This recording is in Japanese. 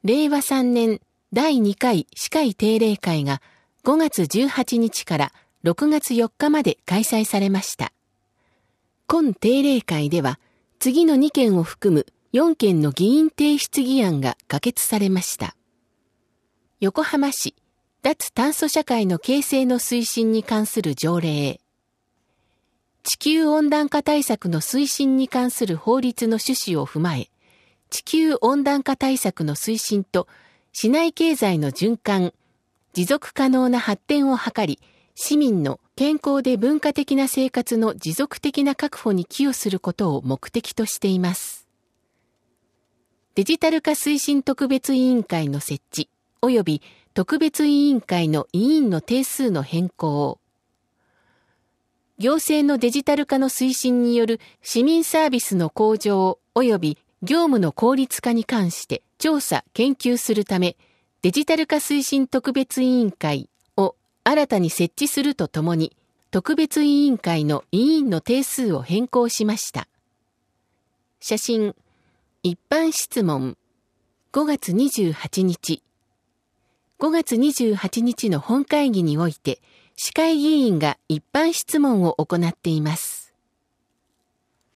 令和3年第2回司会定例会が5月18日から6月4日まで開催されました。今定例会では次の2件を含む4件の議員提出議案が可決されました。横浜市脱炭素社会の形成の推進に関する条例、地球温暖化対策の推進に関する法律の趣旨を踏まえ、地球温暖化対策の推進と市内経済の循環、持続可能な発展を図り、市民の健康で文化的な生活の持続的な確保に寄与することを目的としています。デジタル化推進特別委員会の設置、及び特別委員会の委員の定数の変更、行政のデジタル化の推進による市民サービスの向上及び業務の効率化に関して調査・研究するため、デジタル化推進特別委員会を新たに設置するとともに、特別委員会の委員の定数を変更しました。写真、一般質問、5月28日。5月28日の本会議において、司会議員が一般質問を行っています。